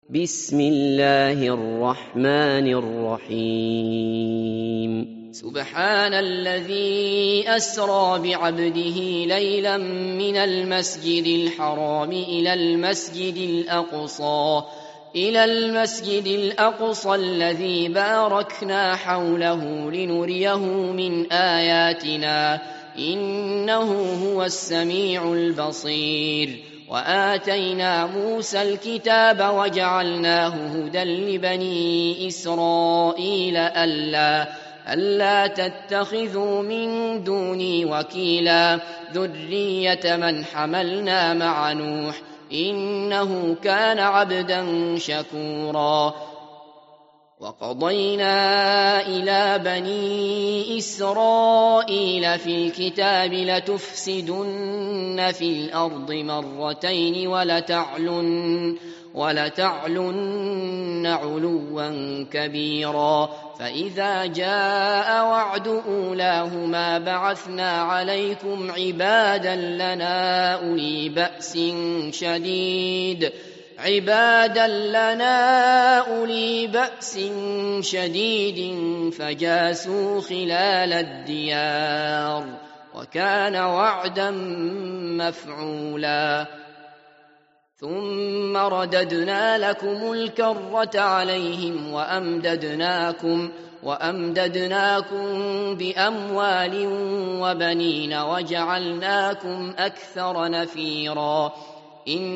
بسم الله الرحمن الرحيم سبحان الذي أسرى بعبده ليلا من المسجد الحرام إلى المسجد الأقصى الذي باركنا حوله لنريه من آياتنا إنه هو السميع البصير وآتينا موسى الكتاب وجعلناه هدى لبني إسرائيل ألا تتخذوا من دوني وكيلا ذرية من حملنا مع نوح إنه كان عبدا شكورا وقضينا إلى بني إسرائيل في الكتاب لتفسدن في الأرض مرتين ولتعلن علوا كبيرا فإذا جاء وعد أولاهما بعثنا عليكم عبادا لنا أولي بأس شديد فجاسوا خلال الديار وكان وعدا مفعولا ثم رددنا لكم الكرة عليهم وأمددناكم بأموال وبنين وجعلناكم أكثر نفيرا إن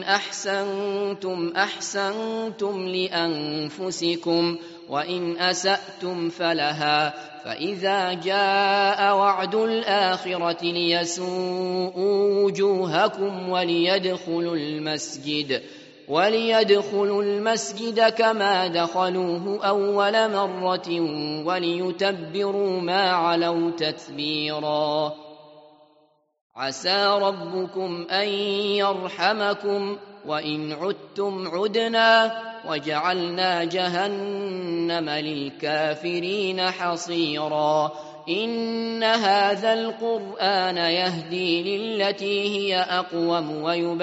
أحسنتم لأنفسكم وإن أسأتم فلها فإذا جاء وعد الآخرة ليسوءوا وجوهكم وليدخلوا المسجد كما دخلوه أول مرة وليتبروا ما علوا تتبيرا عسى ربكم أن يرحمكم وإن عدتم عدنا وجعلنا جهنم للكافرين حصيرا إن هذا القرآن يهدي للتي هي أقوم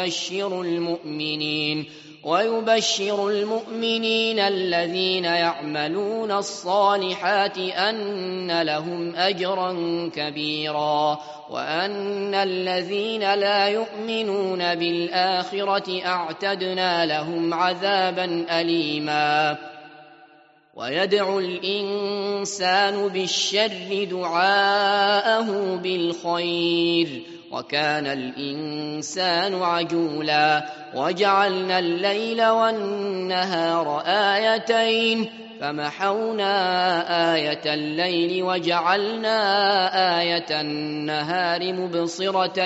ويبشر المؤمنين الذين يعملون الصالحات أن لهم أجرا كبيرا وأن الذين لا يؤمنون بالآخرة أعتدنا لهم عذابا أليما ويدعو الإنسان بالشر دعاءه بالخير وكان الإنسان عجولا وجعلنا الليل والنهار آيتين فمحونا آية الليل وجعلنا آية النهار مبصرة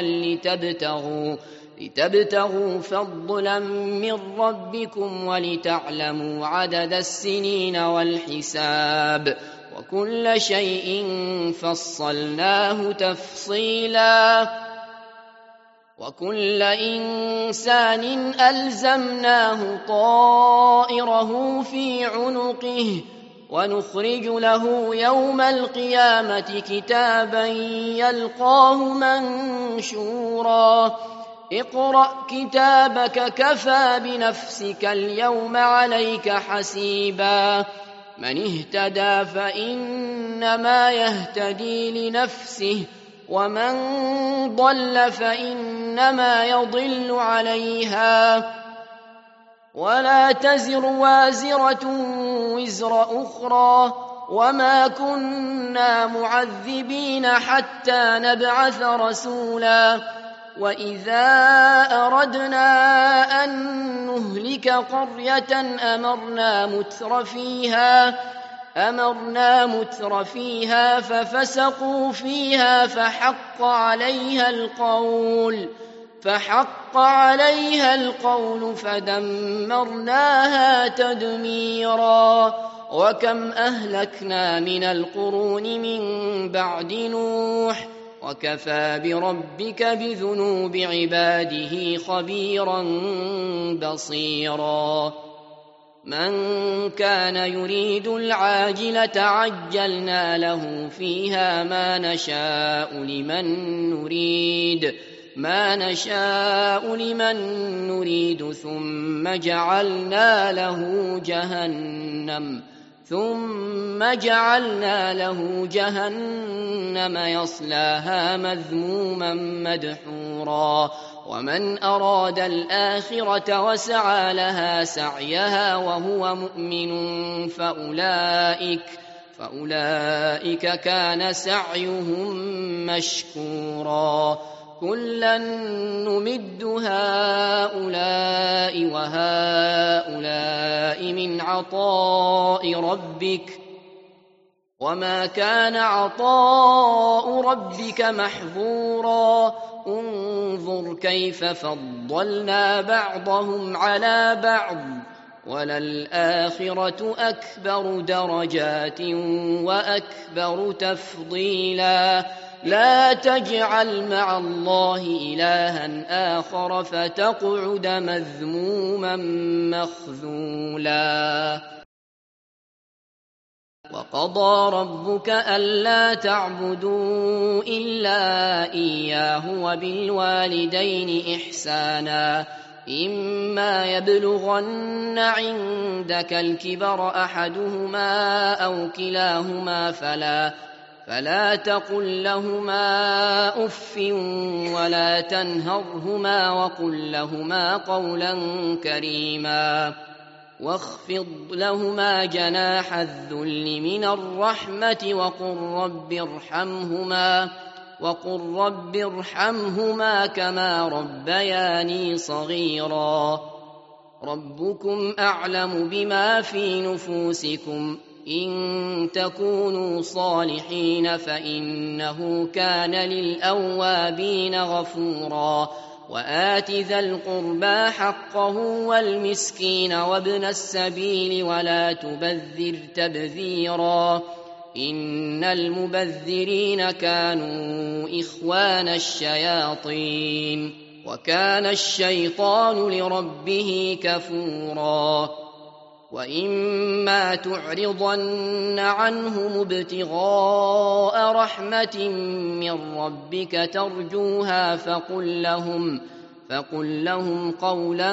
لتبتغوا فضلا من ربكم ولتعلموا عدد السنين والحساب وكل شيء فصلناه تفصيلا وكل إنسان ألزمناه طائره في عنقه ونخرج له يوم القيامة كتابا يلقاه منشورا اقرأ كتابك كفى بنفسك اليوم عليك حسيبا من اهتدى فإنما يهتدي لنفسه ومن ضل فإنما يضل عليها ولا تزر وازرة وزر أخرى وما كنا معذبين حتى نبعث رسولا وإذا أردنا أن نهلك قرية أمرنا متر فيها ففسقوا فيها فحق عليها القول فدمرناها تدميرا وكم أهلكنا من القرون من بعد نوح وكفى بربك بذنوب عباده خبيرا بصيرا من كان يريد العاجلة عجلنا له فيها ما نشاء لمن نريد ما نشاء لمن نريد ثم جعلنا له جهنم يصلاها مذموما مدحورا ومن أراد الآخرة وسعى لها سعيها وهو مؤمن فأولئك كان سعيهم مشكورا كلا نمد هؤلاء وهؤلاء من عطاء ربك وما كان عطاء ربك محظورا انظر كيف فضلنا بعضهم على بعض وللآخرة أكبر درجات وأكبر تفضيلا لا تجعل مع الله إلها آخر فتقعد مذموما مخذولا وقضى ربك ألا تعبدوا إلا إياه وبالوالدين إحسانا إما يبلغن عندك الكبر أحدهما أو كلاهما فلا تقل لهما أف ولا تنهرهما وقل لهما قولا كريما واخفض لهما جناح الذل من الرحمة وقل رب ارحمهما كما ربياني صغيرا ربكم أعلم بما في نفوسكم إن تكونوا صالحين فإنه كان للأوابين غفورا وآت ذا القربى حقه والمسكين وابن السبيل ولا تبذر تبذيرا إن المبذرين كانوا إخوان الشياطين وكان الشيطان لربه كفورا وإما تعرضن عنهم ابتغاء رحمة من ربك ترجوها فقل لهم قولا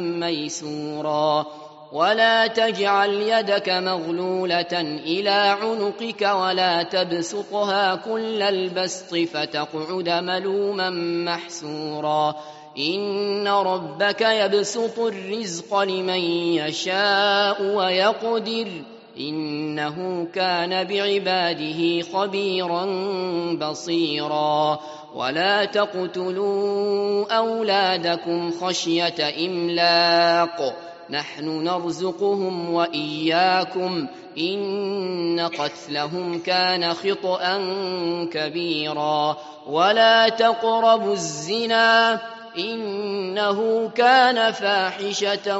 ميسورا ولا تجعل يدك مغلولة إلى عنقك ولا تبسطها كل البسط فتقعد ملوما محسورا إن ربك يبسط الرزق لمن يشاء ويقدر إنه كان بعباده خبيرا بصيرا ولا تقتلوا أولادكم خشية إملاق نحن نرزقهم وإياكم إن قتلهم كان خطأ كبيرا ولا تقربوا الزنا إنه كان فاحشة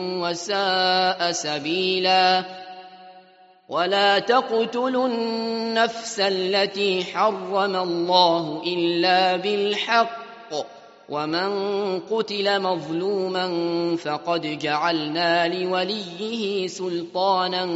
وساء سبيلا ولا تقتلوا النفس التي حرم الله إلا بالحق ومن قتل مظلوما فقد جعلنا لوليه سلطانا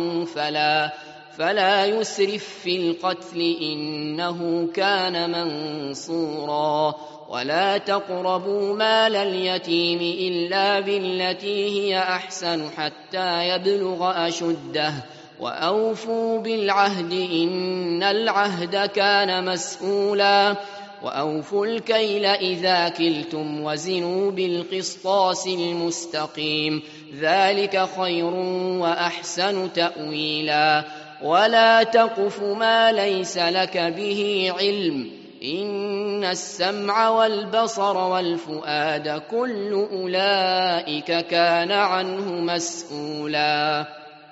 فلا يسرف في القتل إنه كان منصورا ولا تقربوا مال اليتيم إلا بالتي هي أحسن حتى يبلغ أشده وأوفوا بالعهد إن العهد كان مسؤولا وأوفوا الكيل إذا كلتم وزنوا بالقسطاس المستقيم ذلك خير وأحسن تأويلا ولا تقف ما ليس لك به علم إن السمع والبصر والفؤاد كل أولئك كان عنه مسؤولا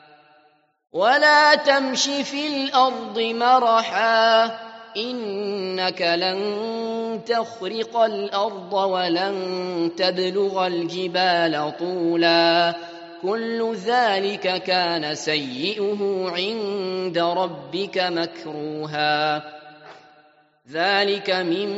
ولا تمش في الأرض مرحا إنك لن تخرق الأرض ولن تبلغ الجبال طولا كل ذلك كان سيئه عند ربك مكروها ذلك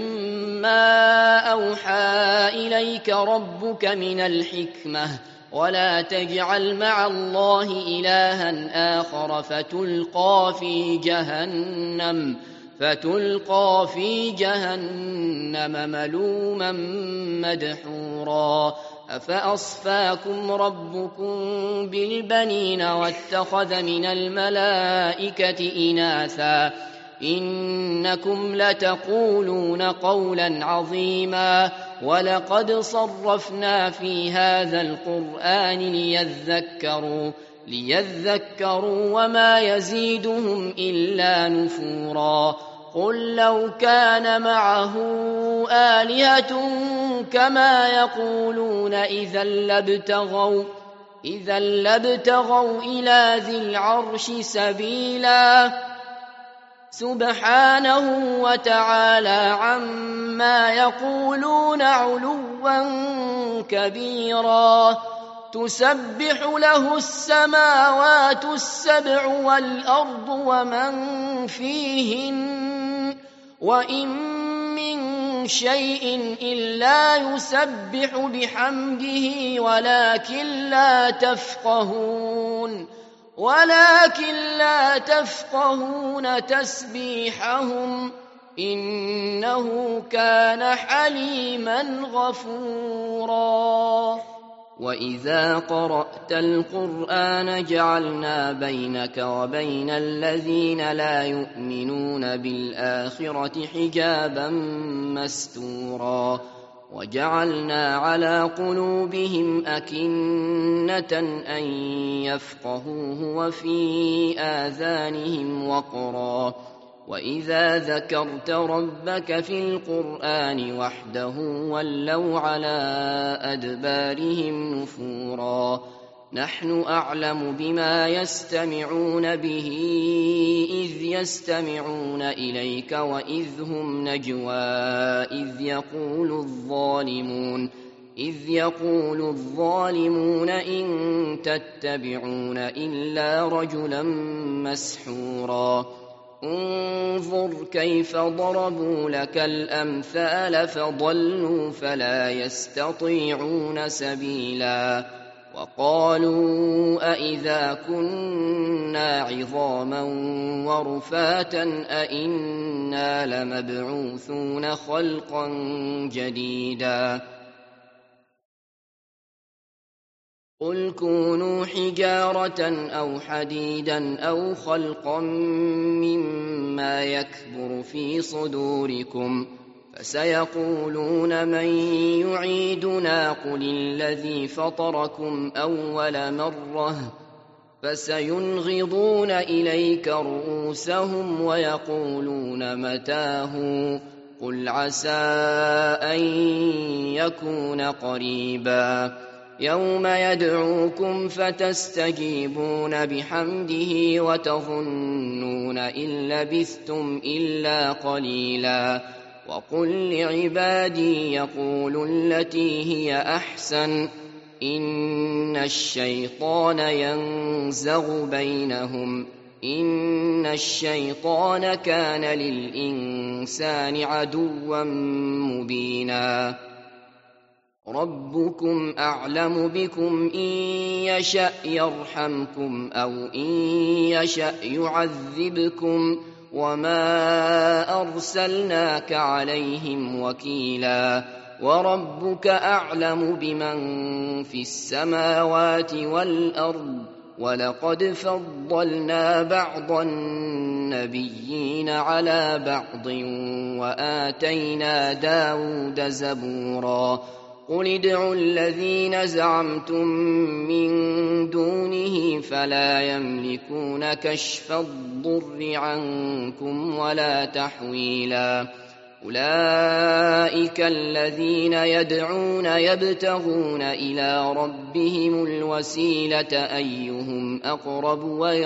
مما أوحى إليك ربك من الحكمة ولا تجعل مع الله إلها آخر فتلقى في جهنم فتلقى في جهنم ملوما مدحورا أفأصفاكم ربكم بالبنين واتخذ من الملائكة إناثا إنكم لتقولون قولا عظيما ولقد صرفنا في هذا القرآن ليذكروا وما يزيدهم إلا نفورا قل لو كان معه آلهة كما يقولون إذا لابتغوا إلى ذي العرش سبيلا سبحانه وتعالى عما يقولون علوا كبيرا تسبح له السماوات السبع والأرض ومن فيهن وإن من شيء إلا يسبح بحمده ولكن لا تفقهون تسبيحهم إنه كان حليما غفورا وإذا قرأت القرآن جعلنا بينك وبين الذين لا يؤمنون بالآخرة حجابا مستورا وجعلنا على قلوبهم أكنة أن يفقهوه وفي آذانهم وقرا وإذا ذكرت ربك في القرآن وحده ولوا على أدبارهم نفورا نحن أعلم بما يستمعون به إذ يستمعون إليك وإذ هم نجوى إذ يقول الظالمون إن تتبعون إلا رجلا مسحورا انظر كيف ضربوا لك الأمثال فضلوا فلا يستطيعون سبيلا وقالوا أئذا كنا عظاما ورفاتا أئنا لمبعوثون خلقا جديدا قل كونوا حجارة أو حديدا أو خلقا مما يكبر في صدوركم فسيقولون من يعيدنا قل الذي فطركم أول مرة فسينغضون إليك رؤوسهم ويقولون متاه قل عسى أن يكون قريبا يوم يدعوكم فتستجيبون بحمده وتظنون إن لبثتم إلا قليلا وقل لعبادي يقولوا التي هي أحسن إن الشيطان ينزغ بينهم إن الشيطان كان للإنسان عدوا مبينا ربكم أعلم بكم إن يشأ يرحمكم أو إن يشأ يعذبكم وما أرسلناك عليهم وكيلا وربك أعلم بمن في السماوات والأرض ولقد فضلنا بعض النبيين على بعض وآتينا داود زبورا قل ادعوا الذين زعمتم من دونه فلا يملكون كشف الضر عنكم ولا تحويلا أولئك الذين يدعون يبتغون إلى ربهم الوسيلة أيهم أقرب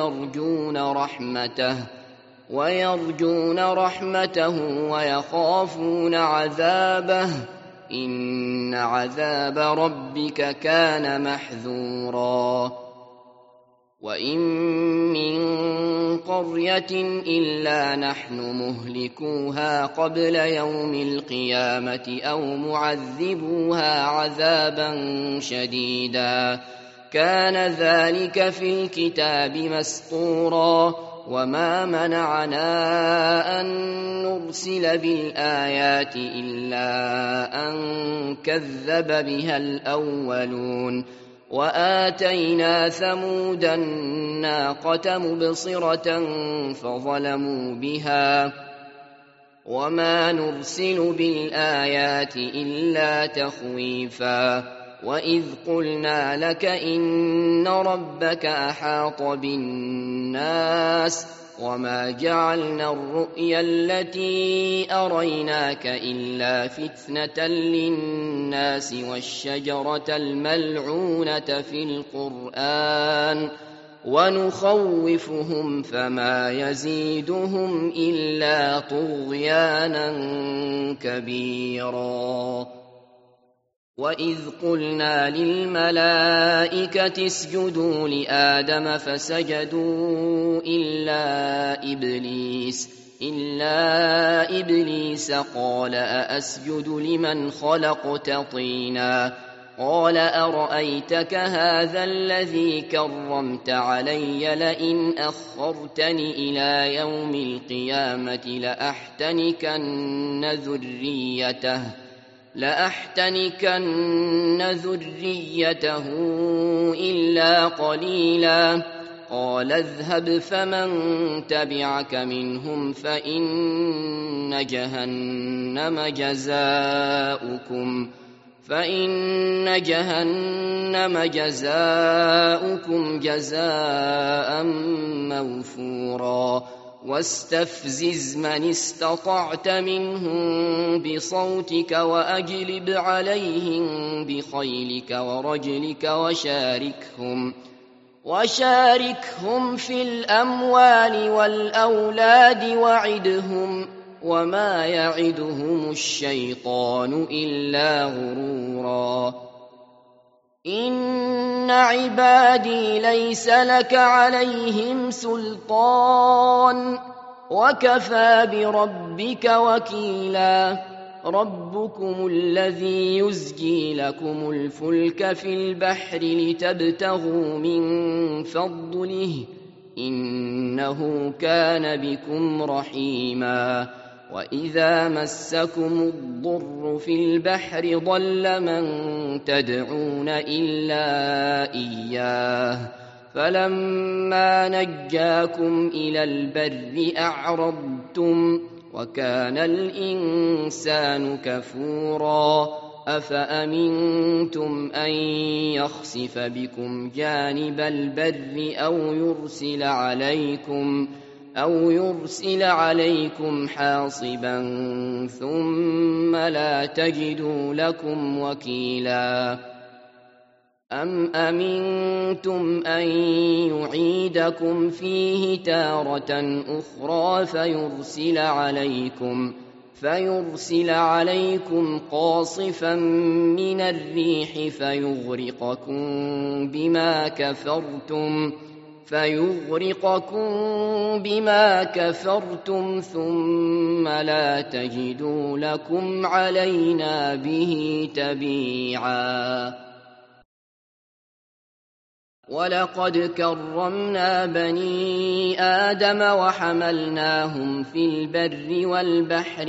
ويرجون رحمته ويخافون عذابه إن عذاب ربك كان محذورا وإن من قرية إلا نحن مهلكوها قبل يوم القيامة أو معذبوها عذابا شديدا كان ذلك في الكتاب مسطورا وما منعنا أن نرسل بالآيات إلا أن كذب بها الأولون وآتينا ثمود الناقة مبصرة فظلموا بها وما نرسل بالآيات إلا تخويفا وإذ قلنا لك إن ربك أحاط بالناس وما جعلنا الرؤيا التي أريناك إلا فتنة للناس والشجرة الملعونة في القرآن ونخوفهم فما يزيدهم إلا طغيانا كبيرا وإذ قلنا للملائكة اسجدوا لآدم فسجدوا إلا إبليس قال أأسجد لمن خلقت طينا قال أرأيتك هذا الذي كرمت علي لئن أخرتني إلى يوم القيامة لأحتنكن ذريته إلا قليلا قال اذهب فمن تبعك منهم فإن جهنم جزاؤكم جزاء موفورا واستفزز من استطعت منهم بصوتك وأجلب عليهم بخيلك ورجلك وشاركهم في الأموال والأولاد وعدهم وما يعدهم الشيطان إلا غرورا إن عبادي ليس لك عليهم سلطان وكفى بربك وكيلا ربكم الذي يزجي لكم الفلك في البحر لتبتغوا من فضله إنه كان بكم رحيما وإذا مسكم الضر في البحر ضل من تدعون إلا إياه فلما نجاكم إلى البر أعرضتم وكان الإنسان كفورا أفأمنتم أن يخسف بكم جانب البر أو يرسل عليكم حاصبا ثم لا تجدوا لكم وكيلا أم أمنتم أن يعيدكم فيه تارة أخرى فيرسل عليكم قاصفا من الريح فيغرقكم بما كفرتم ثم لا تجدوا لكم علينا به تبيعا ولقد كرمنا بني آدم وحملناهم في البر والبحر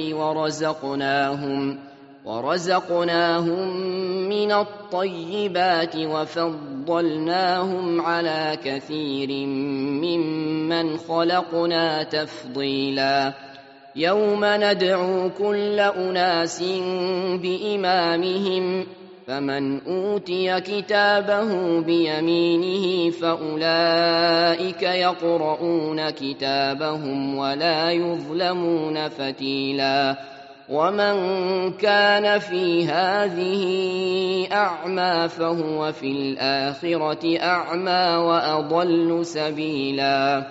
ورزقناهم من الطيبات وفضلناهم على كثير ممن خلقنا تفضيلا يوم ندعو كل أناس بإمامهم فمن أوتي كتابه بيمينه فأولئك يقرؤون كتابهم ولا يظلمون فتيلا ومن كان في هذه أعمى فهو في الآخرة أعمى وأضل سبيلا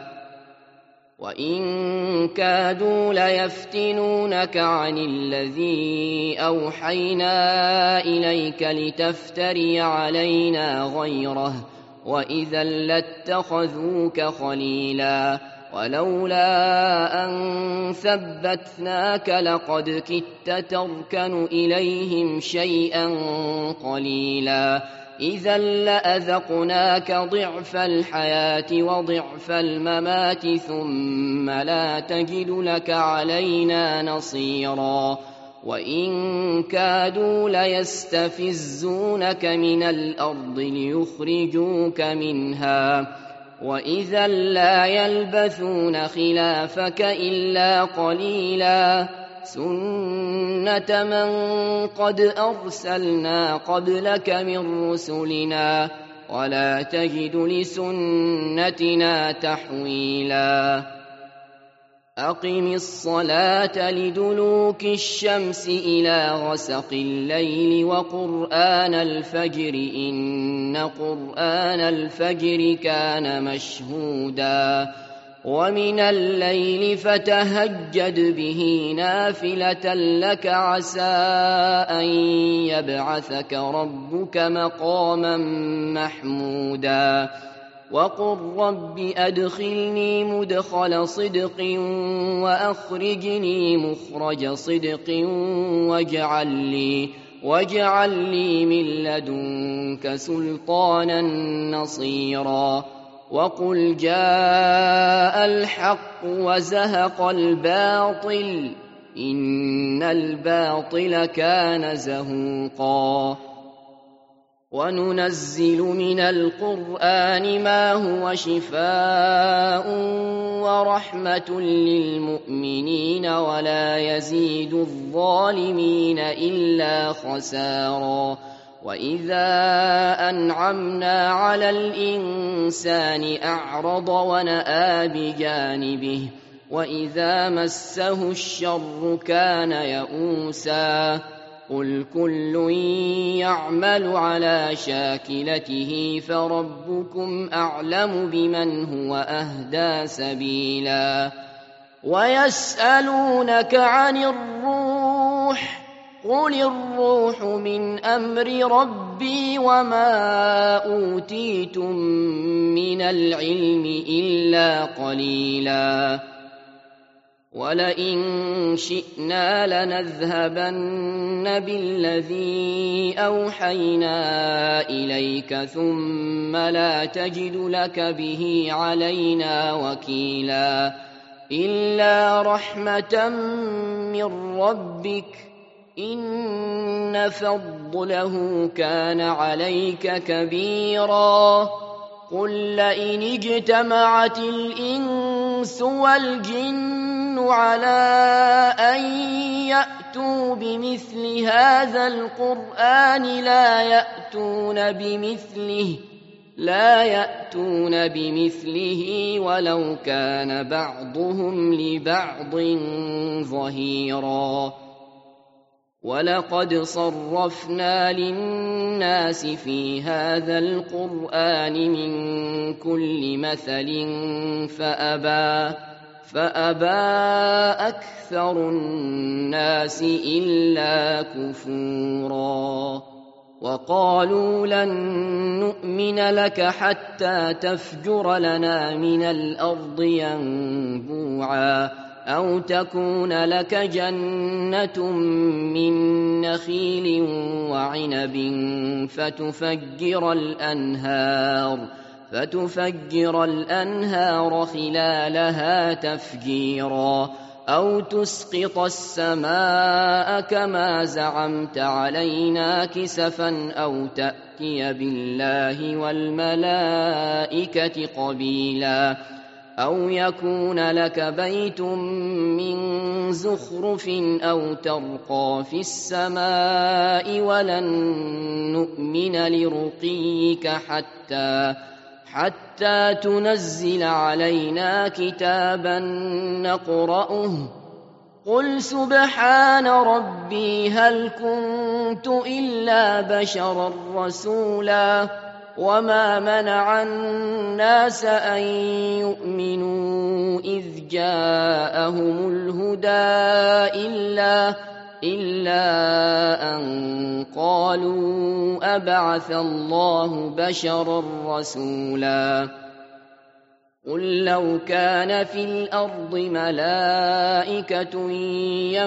وإن كادوا ليفتنونك عن الذي أوحينا إليك لتفتري علينا غيره وإذا لاتخذوك خليلا ولولا أن ثبتناك لقد كدت تركن إليهم شيئا قليلا إذا لأذقناك ضعف الحياة وضعف الممات ثم لا تجد لك علينا نصيرا وإن كادوا ليستفزونك من الأرض ليخرجوك منها وإذا لا يلبثون خلافك إلا قليلا سنة من قد أرسلنا قبلك من رسلنا ولا تجد لسنتنا تحويلا أقم الصلاة لدلوك الشمس إلى غسق الليل وقرآن الفجر إن قرآن الفجر كان مشهودا ومن الليل فتهجد به نافلة لك عسى أن يبعثك ربك مقاما محمودا وقل رب أدخلني مدخل صدق وأخرجني مخرج صدق واجعل لي من لدنك سلطانا نصيرا وقل جاء الحق وزهق الباطل إن الباطل كان زهوقا وننزل من القرآن ما هو شفاء ورحمة للمؤمنين ولا يزيد الظالمين إلا خسارا وإذا أنعمنا على الإنسان أعرض ونأى بجانبه وإذا مسه الشر كان يئوسا قل كل يعمل على شاكلته فربكم أعلم بمن هو أهدى سبيلا ويسألونك عن الروح قل الروح من أمر ربي وما أوتيتم من العلم إلا قليلا ولئن شئنا لنذهبن بالذي أوحينا إليك ثم لا تجد لك به علينا وكيلا إلا رحمة من ربك إن فضله كان عليك كبيرا قل لئن اجتمعت الإنس والجن على أن يأتوا بمثل هذا القرآن لا يأتون بمثله ولو كان بعضهم لبعض ظهيرا ولقد صرفنا للناس في هذا القرآن من كل مثل فأبى أكثر الناس إلا كفورا وقالوا لن نؤمن لك حتى تفجر لنا من الأرض ينبوعا أو تكون لك جنة من نخيل وعنب فتفجر الأنهار خلالها تفجيرا أو تسقط السماء كما زعمت علينا كسفا أو تأتي بالله والملائكة قبيلا أو يكون لك بيت من زخرف أو ترقى في السماء ولن نؤمن لرقيك حتى تنزل علينا كتابا نقرأه قل سبحان ربي هل كنت إلا بشرا رسولا وما منع الناس أن يؤمنوا إذ جاءهم الهدى إلا أن قالوا أبعث الله بشرا رسولا قل لو كان في الأرض ملائكة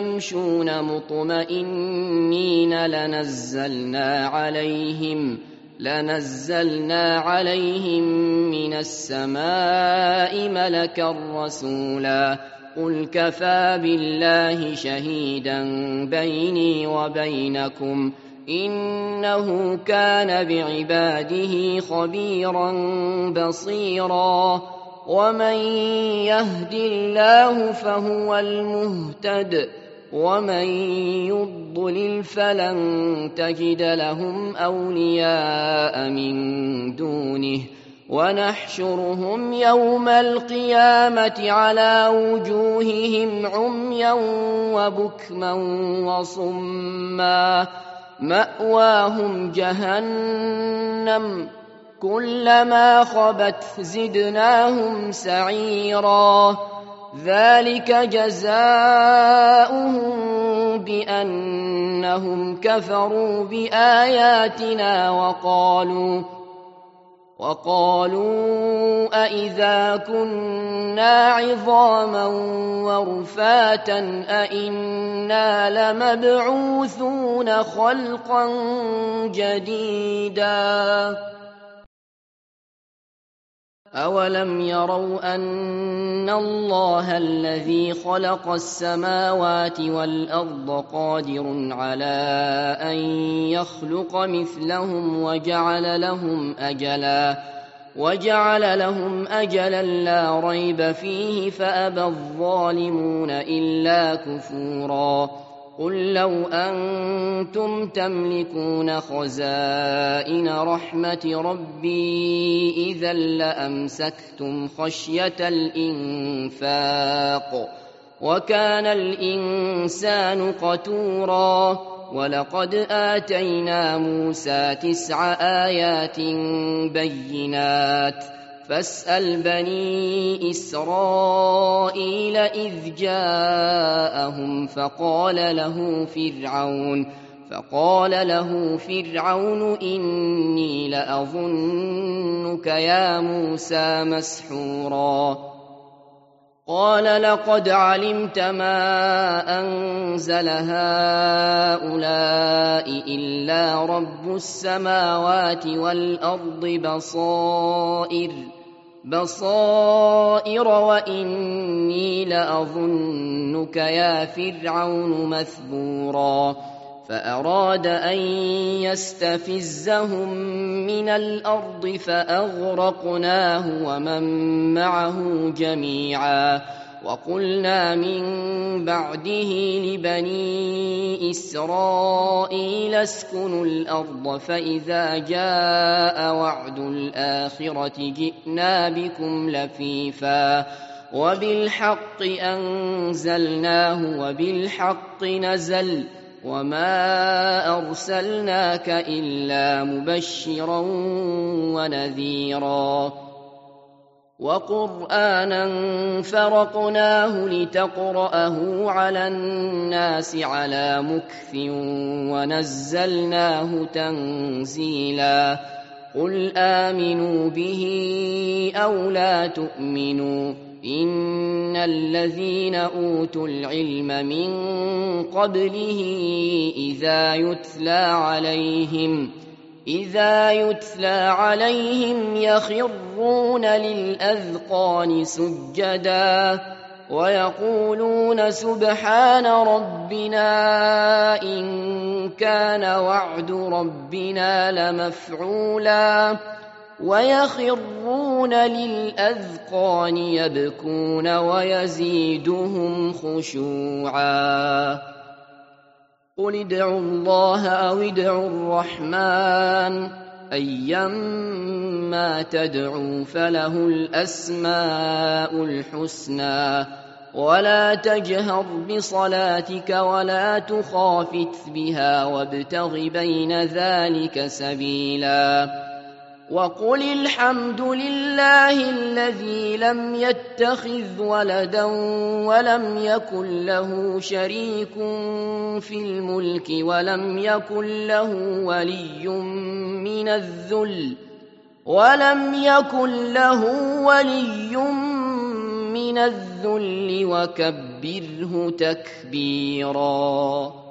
يمشون مطمئنين لنزلنا عليهم من السماء ملكا رسولا قل كفى بالله شهيدا بيني وبينكم إنه كان بعباده خبيرا بصيرا ومن يهد الله فهو المهتد ومن يضلل فلن تجد لهم أولياء من دونه ونحشرهم يوم القيامة على وجوههم عميا وبكما وصما مأواهم جهنم كلما خبت زدناهم سعيرا ذلك جزاؤهم بأنهم كفروا بآياتنا وقالوا أإذا كنا عظاما ورفاتا أإنا لمبعوثون خلقا جديدا أولم يروا أن الله الذي خلق السماوات والأرض قادر على أن يخلق مثلهم وجعل لهم أجلا لا ريب فيه فأبى الظالمون إلا كفورا قل لو أنتم تملكون خزائن رحمة ربي إذا لأمسكتم خشية الإنفاق وكان الإنسان قتورا ولقد آتينا موسى 9 آيات بينات فاسأل بني إسرائيل إذ جاءهم فقال له فرعون إني لأظنك يا موسى مسحورا قال لقد علمت ما أنزل هؤلاء إلا رب السماوات والأرض بصائر وإني لأظنك يا فرعون مثبورا فأراد أن يستفزهم من الأرض فأغرقناه ومن معه جميعا وقلنا من بعده لبني إسرائيل اسكنوا الأرض فإذا جاء وعد الآخرة جئنا بكم لفيفا وبالحق أنزلناه وبالحق نزل وما أرسلناك إلا مبشرا ونذيرا وقرآنا فرقناه لتقرأه على الناس على مكث ونزلناه تنزيلا قل آمنوا به أو لا تؤمنوا إن الذين أوتوا العلم من قبله إذا يتلى عليهم يخرون للأذقان سجدا ويقولون سبحان ربنا إن كان وعد ربنا لمفعولا ويخرون للأذقان يبكون ويزيدهم خشوعا قل ادعوا الله أو ادعوا الرحمن أيما تدعوا فله الأسماء الحسنى ولا تجهر بصلاتك ولا تخافت بها وابتغ بين ذلك سبيلا وقل الحمد لله الذي لم يتخذ ولدا ولم يكن له شريك في الملك ولم يكن له ولي من الذل وكبره تكبيرا.